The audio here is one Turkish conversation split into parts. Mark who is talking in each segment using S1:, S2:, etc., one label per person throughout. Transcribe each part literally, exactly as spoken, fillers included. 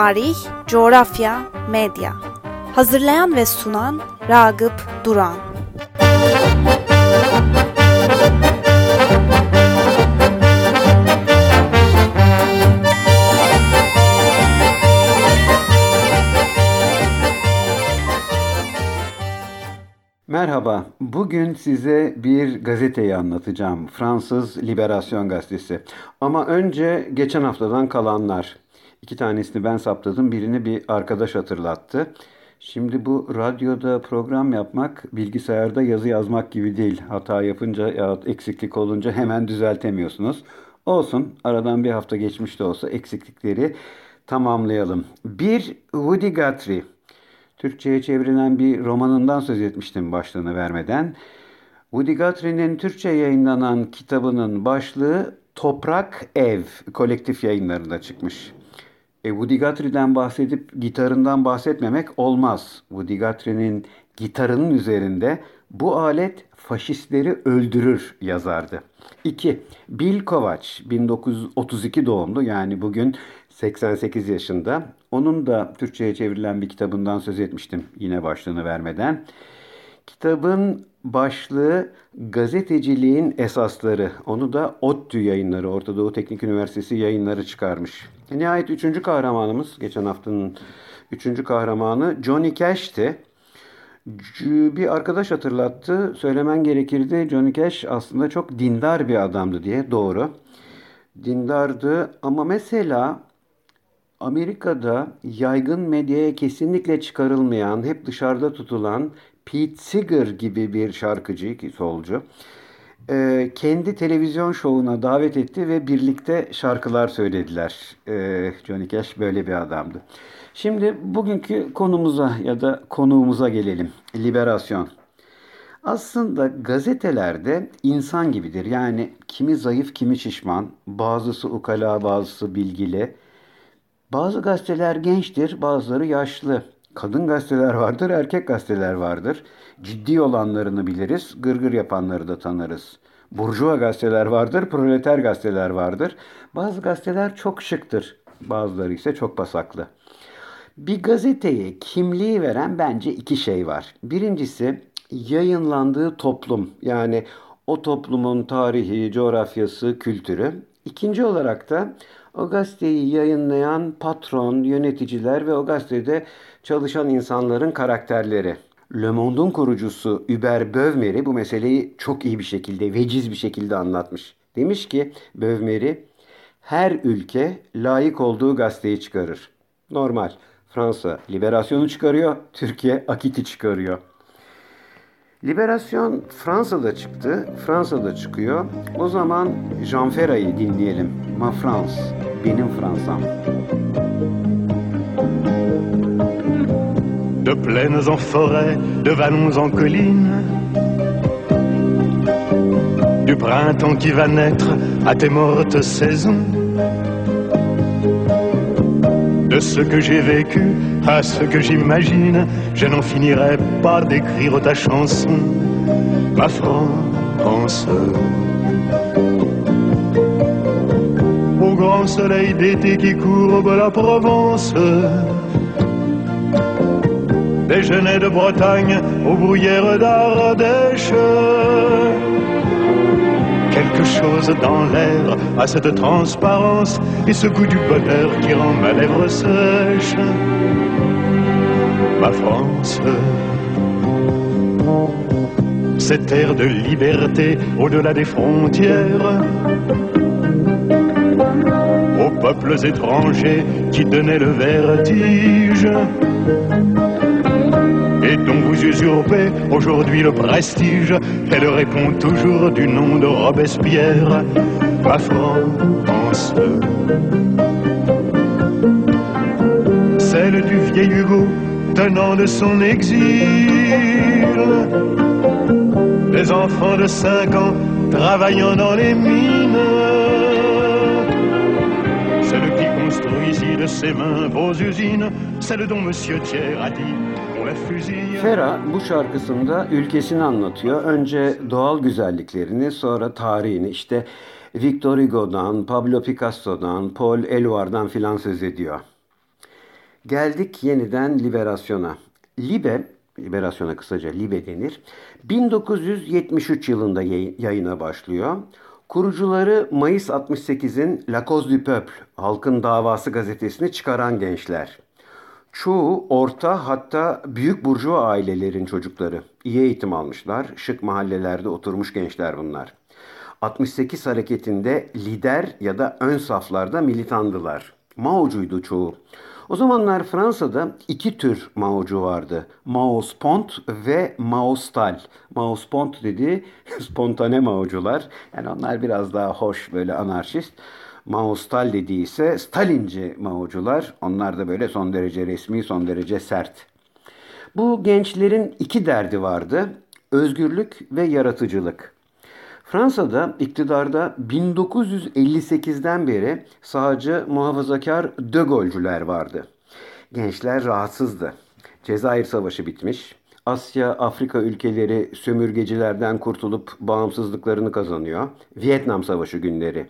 S1: Tarih, coğrafya, medya. Hazırlayan ve sunan Ragıp Duran.
S2: Merhaba, bugün size bir gazeteyi anlatacağım. Fransız Liberasyon gazetesi. Ama önce geçen haftadan kalanlar. İki tanesini ben saptadım, birini bir arkadaş hatırlattı. Şimdi bu radyoda program yapmak, bilgisayarda yazı yazmak gibi değil. Hata yapınca ya eksiklik olunca hemen düzeltemiyorsunuz. Olsun, aradan bir hafta geçmiş de olsa eksiklikleri tamamlayalım. Bir Woody Guthrie. Türkçe'ye çevrilen bir romanından söz etmiştim başlığını vermeden. Woody Guthrie'nin Türkçe yayınlanan kitabının başlığı Toprak Ev, kolektif yayınlarında çıkmış. E, Woody Guthrie'den bahsedip gitarından bahsetmemek olmaz. Woody Guthrie'nin gitarının üzerinde bu alet faşistleri öldürür yazardı. İki, Bill Kovacs, bin dokuz yüz otuz iki doğumlu, yani bugün seksen sekiz yaşında. Onun da Türkçe'ye çevrilen bir kitabından söz etmiştim yine başlığını vermeden. Kitabın başlığı Gazeteciliğin Esasları. Onu da ODTÜ yayınları, Orta Doğu Teknik Üniversitesi yayınları çıkarmış. Nihayet üçüncü kahramanımız, geçen haftanın üçüncü kahramanı Johnny Cash'ti. Bir arkadaş hatırlattı. Söylemen gerekirdi. Johnny Cash aslında çok dindar bir adamdı diye. Doğru. Dindardı ama mesela Amerika'da yaygın medyaya kesinlikle çıkarılmayan, hep dışarıda tutulan Pete Seeger gibi bir şarkıcı, solcu, kendi televizyon şovuna davet etti ve birlikte şarkılar söylediler. Johnny Cash böyle bir adamdı. Şimdi bugünkü konumuza ya da konuğumuza gelelim. Liberasyon. Aslında gazetelerde insan gibidir. Yani kimi zayıf, kimi şişman, bazısı ukala, bazısı bilgili. Bazı gazeteler gençtir, bazıları yaşlı. Kadın gazeteler vardır, erkek gazeteler vardır. Ciddi olanlarını biliriz, gırgır yapanları da tanırız. Burjuva gazeteler vardır, proleter gazeteler vardır. Bazı gazeteler çok şıktır, bazıları ise çok pasaklı. Bir gazeteye kimliği veren bence iki şey var. Birincisi yayınlandığı toplum, yani o toplumun tarihi, coğrafyası, kültürü. İkinci olarak da o gazeteyi yayınlayan patron, yöneticiler ve o gazetede çalışan insanların karakterleri. Le Monde'un kurucusu Hubert Beuve-Méry bu meseleyi çok iyi bir şekilde, veciz bir şekilde anlatmış. Demiş ki Beuve-Méry, her ülke layık olduğu gazeteyi çıkarır. Normal. Fransa Liberasyon'u çıkarıyor, Türkiye Akit'i çıkarıyor. Liberasyon Fransa'da çıktı, Fransa'da çıkıyor. O zaman Jean Ferrat'ı dinleyelim. Ma France, benim Fransam.
S3: De plaines en forêt, de vallons en collines, du printemps qui va naître à tes mortes saisons, de ce que j'ai vécu à ce que j'imagine, je n'en finirai pas d'écrire ta chanson, ma France. Au grand soleil d'été qui courbe la Provence, des genêts de Bretagne aux bruyères d'Ardèche, quelque chose dans l'air a cette transparence et ce goût du bonheur qui rend ma lèvre sèche. Ma France, cette air de liberté au-delà des frontières, aux peuples étrangers qui donnaient le vertige et dont vous usurpez aujourd'hui le prestige. Elle répond toujours du nom de Robespierre, ma France. Celle du vieil Hugo tenant de son exil, des enfants de cinq ans travaillant dans les mines, celle qui construit ici de ses mains vos usines, celle dont Monsieur Thiers a dit on la fusille.
S2: Ferrat bu şarkısında ülkesini anlatıyor. Önce doğal güzelliklerini, sonra tarihini. İşte Victor Hugo'dan, Pablo Picasso'dan, Paul Eluard'dan filan söz ediyor. Geldik yeniden Liberasyon'a. Libe, Liberasyon'a kısaca Libe denir. bin dokuz yüz yetmiş üç yılında yayına başlıyor. Kurucuları Mayıs altmış sekizin La Cause du Peuple, Halkın Davası gazetesini çıkaran gençler. Çoğu orta hatta büyük burjuva ailelerin çocukları. İyi eğitim almışlar, şık mahallelerde oturmuş gençler bunlar. altmış sekiz hareketinde lider ya da ön saflarda militandılar. Mao'cuydu çoğu. O zamanlar Fransa'da iki tür Mao'cu vardı. Mao Spont ve Mao Stal. Mao Spont dediği spontane Mao'cular. Yani onlar biraz daha hoş, böyle anarşist. Mao Stal dediği ise Stalinci Mao'cular. Onlar da böyle son derece resmi, son derece sert. Bu gençlerin iki derdi vardı. Özgürlük ve yaratıcılık. Fransa'da iktidarda bin dokuz yüz elli sekizden beri sağcı muhafazakar De Gaulle'cüler vardı. Gençler rahatsızdı. Cezayir Savaşı bitmiş. Asya, Afrika ülkeleri sömürgecilerden kurtulup bağımsızlıklarını kazanıyor. Vietnam Savaşı günleri.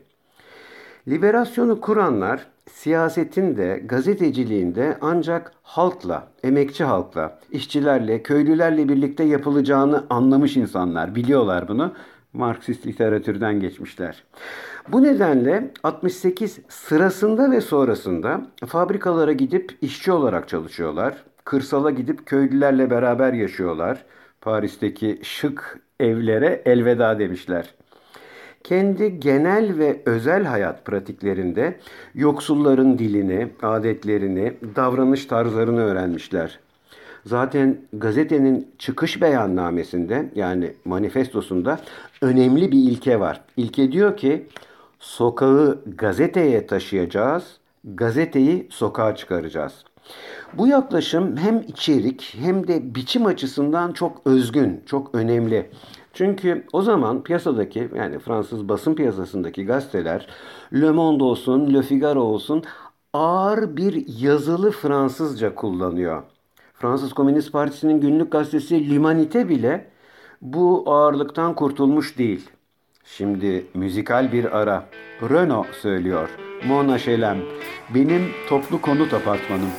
S2: Liberasyonu kuranlar siyasetin de gazeteciliğin de ancak halkla, emekçi halkla, işçilerle, köylülerle birlikte yapılacağını anlamış insanlar. Biliyorlar bunu. Marksist literatürden geçmişler. Bu nedenle altmış sekiz sırasında ve sonrasında fabrikalara gidip işçi olarak çalışıyorlar. Kırsala gidip köylülerle beraber yaşıyorlar. Paris'teki şık evlere elveda demişler. Kendi genel ve özel hayat pratiklerinde yoksulların dilini, adetlerini, davranış tarzlarını öğrenmişler. Zaten gazetenin çıkış beyannamesinde, yani manifestosunda önemli bir ilke var. İlke diyor ki sokağı gazeteye taşıyacağız, gazeteyi sokağa çıkaracağız. Bu yaklaşım hem içerik hem de biçim açısından çok özgün, çok önemli. Çünkü o zaman piyasadaki, yani Fransız basın piyasasındaki gazeteler, Le Monde olsun, Le Figaro olsun, ağır bir yazılı Fransızca kullanıyor. Fransız Komünist Partisi'nin günlük gazetesi L'Humanité bile bu ağırlıktan kurtulmuş değil. Şimdi müzikal bir ara. Renaud söylüyor. Mon H L M, benim toplu konut apartmanım.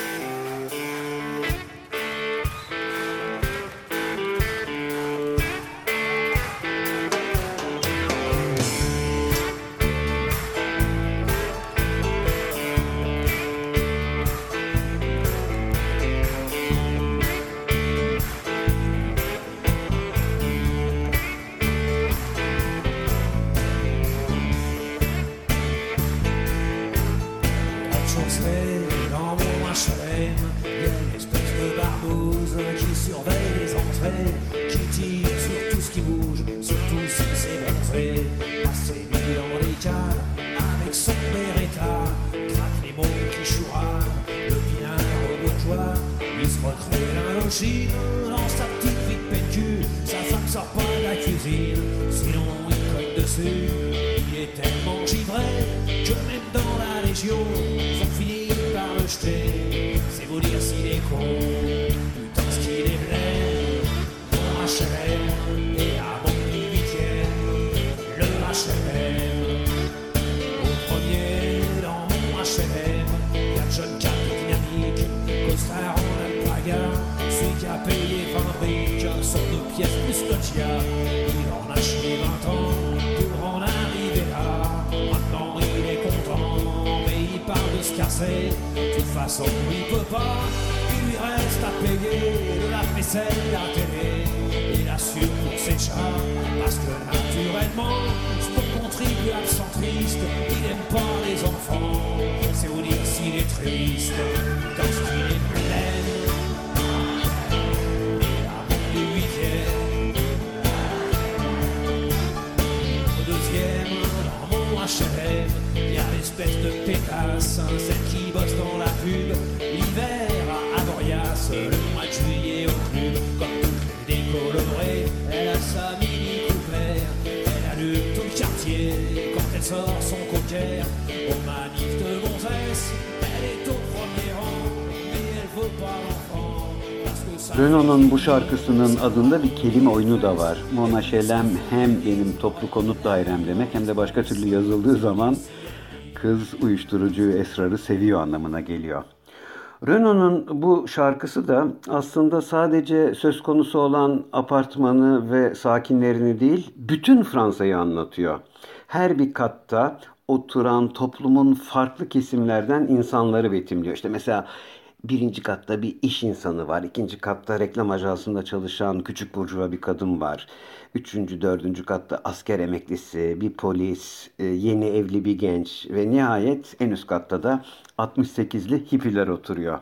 S4: Dans mon H L M, il y a une espèce de barbouze qui surveille les entrées, qui tire sur tout ce qui bouge, surtout si c'est bronzé. Assez mis dans les cales, avec son Beretta, craque les mots qui chourent, le pinard au bourgeois, il se recrée l'Indochine dans sa petite vie de pète-cul, sa femme sort pas de la cuisine, sinon il colle dessus. Il est tellement givré que même dans la Légion, sont finis par le jeter. C'est vous dire s'il est con, putain ce qu'il est blême. Mon H L M et à mon huitième, le H L M. Au premier dans mon H L M, y'a le jeune cap dynamique, costard en alpaga, celui qui a payé vingt briques, son deux pièces plus Scotia. Il en a chié vingt ans pour en arriver là. Maintenant il est content, mais il parle de se casser. De toute façon il peut pas, il lui reste à payer de la vaisselle, la télé et la sûre pour ses chats. Parce que naturellement, ce bon contribuable centriste, il aime pas les enfants. C'est vous dire s'il est triste, dans ce qu'il est plein. Et à mon huitième, au deuxième, dans mon H L M, il y a l'espèce de pétasse, celle qui bosse dans la pub, l'hiver à Avoriaz, le mois de juillet au club, comme toutes les décolorées, elle a sa mini coupère, elle allume tout le quartier, quand elle sort son cocker, aux manifs de gonzesse, elle est au premier rang, mais elle veut pas l'enfant.
S2: Renaud'un bu şarkısının adında bir kelime oyunu da var. Mon H L M hem benim toplu konut dairem demek, hem de başka türlü yazıldığı zaman kız uyuşturucuyu, esrarı seviyor anlamına geliyor. Renaud'un bu şarkısı da aslında sadece söz konusu olan apartmanı ve sakinlerini değil, bütün Fransa'yı anlatıyor. Her bir katta oturan toplumun farklı kesimlerden insanları betimliyor. İşte mesela birinci katta bir iş insanı var. İkinci katta reklam ajansında çalışan küçük burjuva bir kadın var. Üçüncü, dördüncü katta asker emeklisi, bir polis, e, yeni evli bir genç ve nihayet en üst katta da altmış sekizli hippiler oturuyor.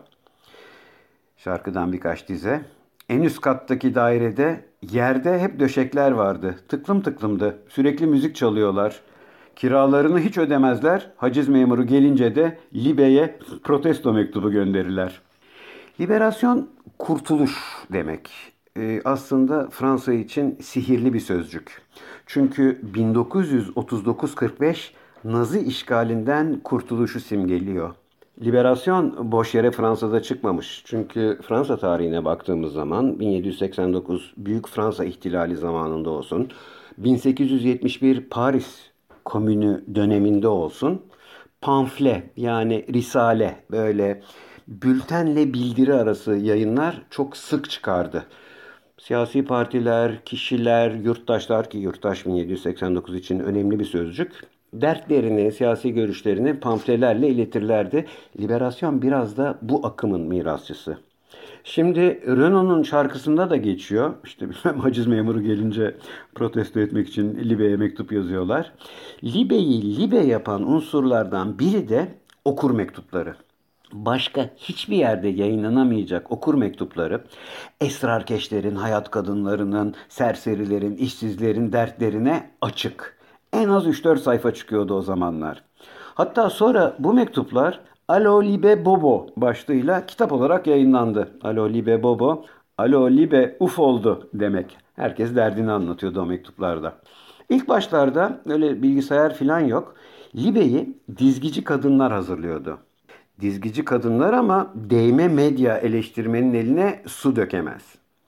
S2: Şarkıdan birkaç dize. En üst kattaki dairede yerde hep döşekler vardı. Tıklım tıklımdı. Sürekli müzik çalıyorlar. Kiralarını hiç ödemezler. Haciz memuru gelince de Libe'ye protesto mektubu gönderirler. Liberasyon kurtuluş demek. Ee, aslında Fransa için sihirli bir sözcük. Çünkü bin dokuz yüz otuz dokuz kırk beş Nazi işgalinden kurtuluşu simgeliyor. Liberasyon boş yere Fransa'da çıkmamış. Çünkü Fransa tarihine baktığımız zaman bin yedi yüz seksen dokuz Büyük Fransa İhtilali zamanında olsun, bin sekiz yüz yetmiş bir Paris Komünü döneminde olsun, pamfle yani risale böyle bültenle bildiri arası yayınlar çok sık çıkardı. Siyasi partiler, kişiler, yurttaşlar ki yurttaş bin yedi yüz seksen dokuz için önemli bir sözcük. Dertlerini, siyasi görüşlerini pamflelerle iletirlerdi. Liberasyon biraz da bu akımın mirasçısı. Şimdi Renaud'un şarkısında da geçiyor. İşte bilmem haciz memuru gelince protesto etmek için Libe'ye mektup yazıyorlar. Libe'yi Libe yapan unsurlardan biri de okur mektupları. Başka hiçbir yerde yayınlanamayacak okur mektupları esrarkeşlerin, hayat kadınlarının, serserilerin, işsizlerin dertlerine açık. En az üç dört sayfa çıkıyordu o zamanlar. Hatta sonra bu mektuplar Alo Libe Bobo başlığıyla kitap olarak yayınlandı. Alo Libe Bobo, Alo Libe uf oldu demek. Herkes derdini anlatıyordu o mektuplarda. İlk başlarda öyle bilgisayar falan yok. Libe'yi dizgici kadınlar hazırlıyordu. Dizgici kadınlar ama değme medya eleştirmenin eline su dökemez.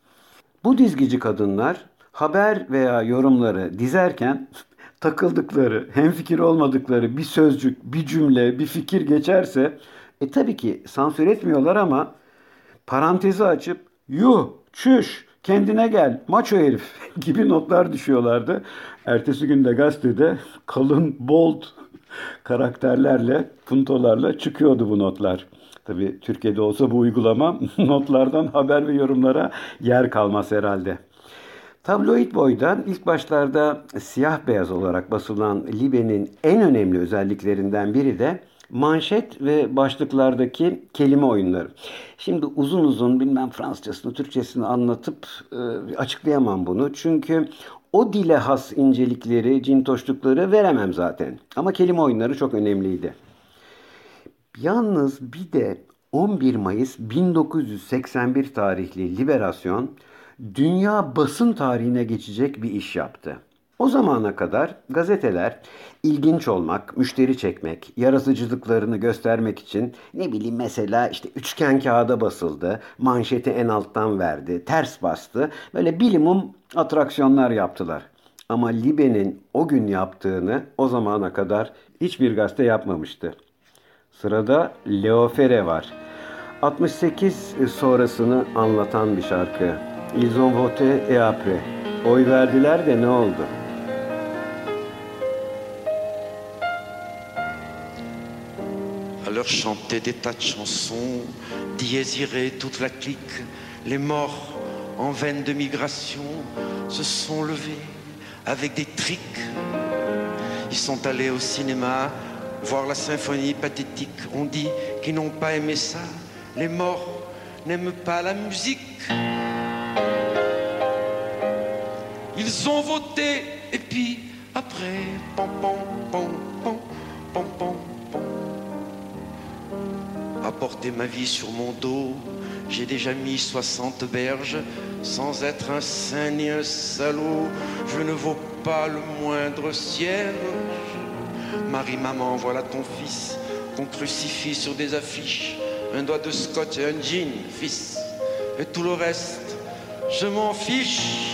S2: Bu dizgici kadınlar haber veya yorumları dizerken takıldıkları, hemfikir olmadıkları bir sözcük, bir cümle, bir fikir geçerse e tabii ki sansür etmiyorlar ama parantezi açıp yuh, çüş, kendine gel, maço herif gibi notlar düşüyorlardı. Ertesi günde gazetede kalın, bold karakterlerle, puntolarla çıkıyordu bu notlar. Tabii Türkiye'de olsa bu uygulama notlardan haber ve yorumlara yer kalmaz herhalde. Tabloid boydan ilk başlarda siyah beyaz olarak basılan Libe'nin en önemli özelliklerinden biri de manşet ve başlıklardaki kelime oyunları. Şimdi uzun uzun bilmem Fransızcasını, Türkçesini anlatıp e, açıklayamam bunu. Çünkü o dile has incelikleri, cintoşlukları veremem zaten. Ama kelime oyunları çok önemliydi. Yalnız bir de on bir Mayıs bin dokuz yüz seksen bir tarihli Liberasyon dünya basın tarihine geçecek bir iş yaptı. O zamana kadar gazeteler ilginç olmak, müşteri çekmek, yaratıcılıklarını göstermek için ne bileyim mesela işte üçgen kağıda basıldı, manşeti en alttan verdi, ters bastı. Böyle bilimum atraksiyonlar yaptılar. Ama Libe'nin o gün yaptığını o zamana kadar hiçbir gazete yapmamıştı. Sırada Leo Ferré var. altmış sekiz sonrasını anlatan bir şarkı. Ils ont voté et après. Oy verdiler de ne oldu?
S5: Alors chanter des tas de chansons, dièse iré toute la clique, les morts en veine de migration se sont levés avec des triques. Ils sont allés au cinéma voir la symphonie pathétique. On dit qu'ils n'ont pas aimé ça. Les morts n'aiment pas la musique. Ils ont voté et puis après, pom pom pom pom pom pom pom. Apporter ma vie sur mon dos, j'ai déjà mis soixante berges, sans être un saint ni un salaud. Je ne vaux pas le moindre cierge. Marie, maman, voilà ton fils qu'on crucifie sur des affiches. Un doigt de scotch et un jean, fils. Et tout le reste, je m'en fiche.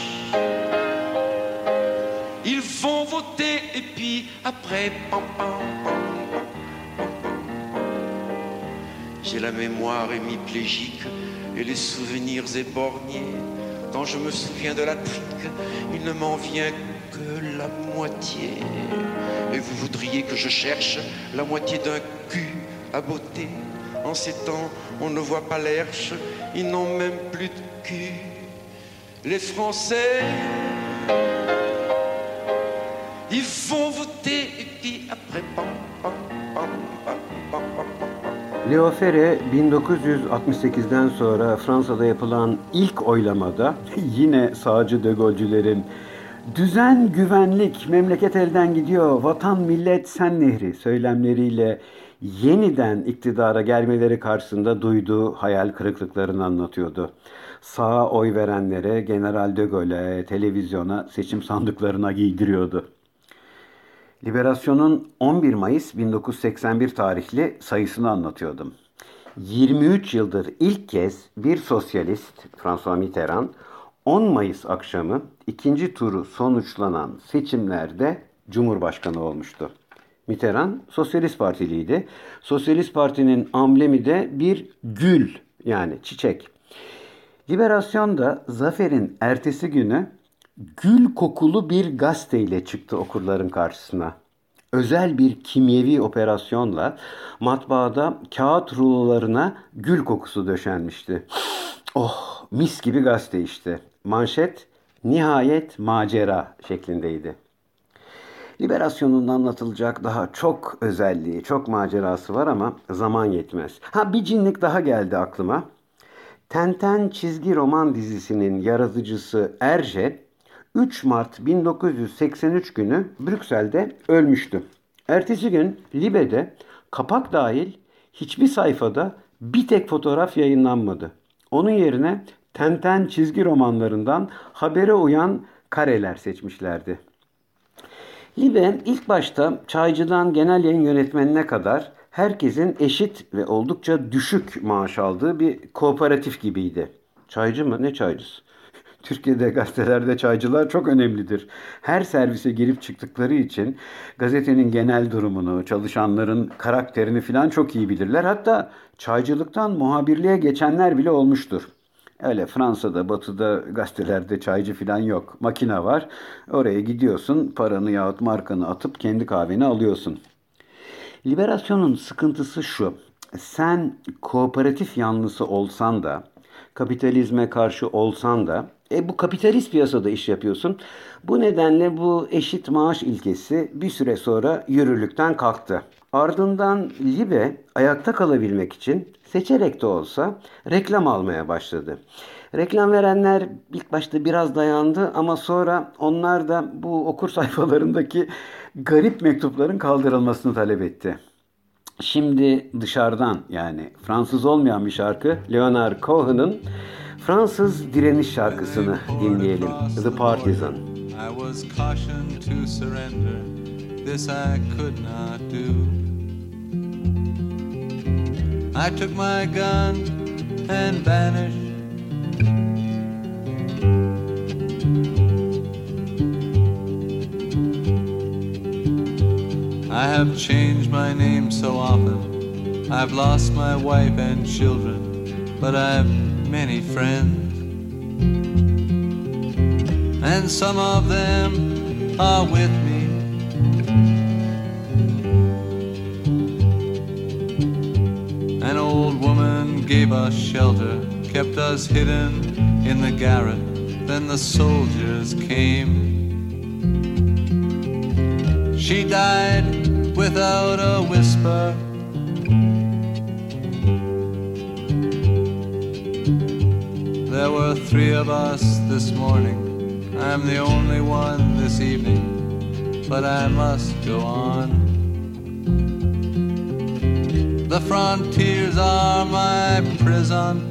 S5: Ils vont voter et puis après, pam, pam, pam, pam, pam, pam. J'ai la mémoire hémiplégique et les souvenirs éborgnés. Quand je me souviens de la trique, il ne m'en vient que la moitié. Et vous voudriez que je cherche la moitié d'un cul à beauté. En ces temps, on ne voit pas l'herche, ils n'ont même plus de cul. Les Français, ils font voter et puis après, pam, pam, pam, pam, pam, pam, pam.
S2: Léo Ferré bin dokuz yüz altmış sekizden sonra Fransa'da yapılan ilk oylamada yine sağcı de Gaulle'cülerin "Düzen, güvenlik, memleket elden gidiyor, vatan, millet, sen nehri" söylemleriyle yeniden iktidara gelmeleri karşısında duyduğu hayal kırıklıklarını anlatıyordu. Sağa oy verenlere, General de Gaulle'e, televizyona, seçim sandıklarına giydiriyordu. Liberasyon'un on bir Mayıs bin dokuz yüz seksen bir tarihli sayısını anlatıyordum. yirmi üç yıldır ilk kez bir sosyalist, François Mitterrand, on Mayıs akşamı ikinci turu sonuçlanan seçimlerde Cumhurbaşkanı olmuştu. Mitterrand Sosyalist Partiliydi. Sosyalist Parti'nin amblemi de bir gül, yani çiçek. Liberasyon da zaferin ertesi günü gül kokulu bir gazeteyle çıktı okurların karşısına. Özel bir kimyevi operasyonla matbaada kağıt rulolarına gül kokusu döşenmişti. Oh, mis gibi gazete işte. Manşet "Nihayet macera" şeklindeydi. Liberasyonun anlatılacak daha çok özelliği, çok macerası var ama zaman yetmez. Ha, bir cinlik daha geldi aklıma. Tintin çizgi roman dizisinin yaratıcısı Hergé, üç Mart bin dokuz yüz seksen üç günü Brüksel'de ölmüştü. Ertesi gün Libe'de kapak dahil hiçbir sayfada bir tek fotoğraf yayınlanmadı. Onun yerine Tintin çizgi romanlarından habere uyan kareler seçmişlerdi. Libe ilk başta çaycıdan genel yayın yönetmenine kadar herkesin eşit ve oldukça düşük maaş aldığı bir kooperatif gibiydi. Çaycı mı? Ne çaycısı? Türkiye'de gazetelerde çaycılar çok önemlidir. Her servise girip çıktıkları için gazetenin genel durumunu, çalışanların karakterini falan çok iyi bilirler. Hatta çaycılıktan muhabirliğe geçenler bile olmuştur. Öyle Fransa'da, Batı'da gazetelerde çaycı falan yok. Makine var. Oraya gidiyorsun, paranı yahut markanı atıp kendi kahveni alıyorsun. Liberasyonun sıkıntısı şu: sen kooperatif yanlısı olsan da, kapitalizme karşı olsan da, e, bu kapitalist piyasada iş yapıyorsun. Bu nedenle bu eşit maaş ilkesi bir süre sonra yürürlükten kalktı. Ardından Libe ayakta kalabilmek için seçerek de olsa reklam almaya başladı. Reklam verenler ilk başta biraz dayandı ama sonra onlar da bu okur sayfalarındaki garip mektupların kaldırılmasını talep etti. Şimdi dışarıdan, yani Fransız olmayan bir şarkı, Leonard Cohen'ın Fransız direniş şarkısını dinleyelim. The Partisan.
S6: I was cautioned to surrender. This I could not do. I took my gun and vanished. I have changed my name so often. I've lost my wife and children, but I've many friends, and some of them are with me. An old woman gave us shelter, kept us hidden in the garret. Then the soldiers came. She died without a whisper. There were three of us this morning. I'm the only one this evening, but I must go on. The frontiers are my prison.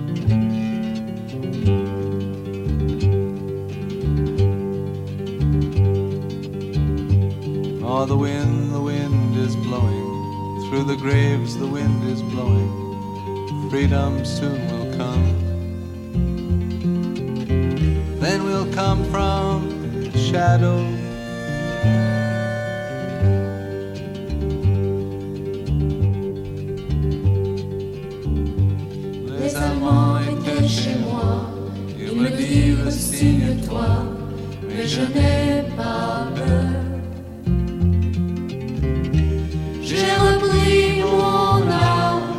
S6: Oh, the wind, the wind is blowing. Through the graves the wind is blowing. Freedom soon will come. Then we'll come from shadow.
S7: Signe-toi, mais je n'ai pas peur. J'ai repris mon âme.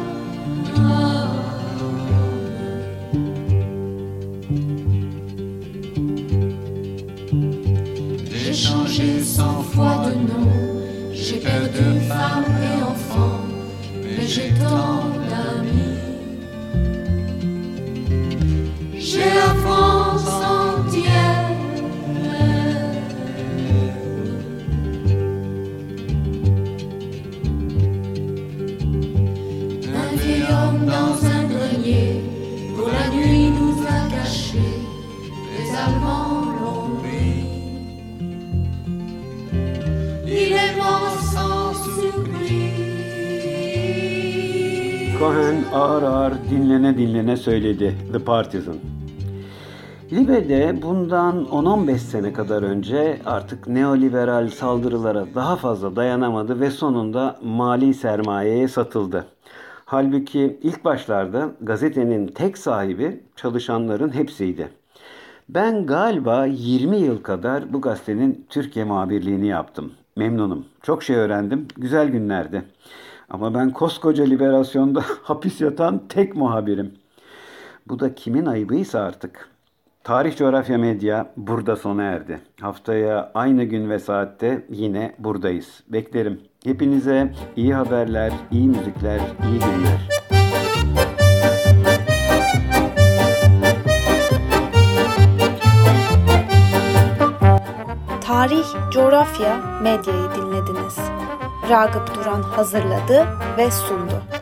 S7: J'ai changé cent fois de nom, j'ai perdu femme et enfant, mais j'ai tant d'amis. J'ai la France entière. Un vieil homme dans un grenier, pour la nuit nous a cachés, les Allemands l'ont pris. Il est mort sans surprise.
S2: Cohen ağır ağır dinlene dinlene söyledi The Partisan. Libe'de bundan on on beş sene kadar önce artık neoliberal saldırılara daha fazla dayanamadı ve sonunda mali sermayeye satıldı. Halbuki ilk başlarda gazetenin tek sahibi çalışanların hepsiydi. Ben galiba yirmi yıl kadar bu gazetenin Türkiye muhabirliğini yaptım. Memnunum. Çok şey öğrendim. Güzel günlerdi. Ama ben koskoca Liberasyon'da hapis yatan tek muhabirim. Bu da kimin ayıbıysa artık. Tarih Coğrafya Medya burada sona erdi. Haftaya aynı gün ve saatte yine buradayız. Beklerim. Hepinize iyi haberler, iyi müzikler, iyi günler.
S1: Tarih, Coğrafya, Medya'yı dinlediniz. Ragıp Duran hazırladı ve sundu.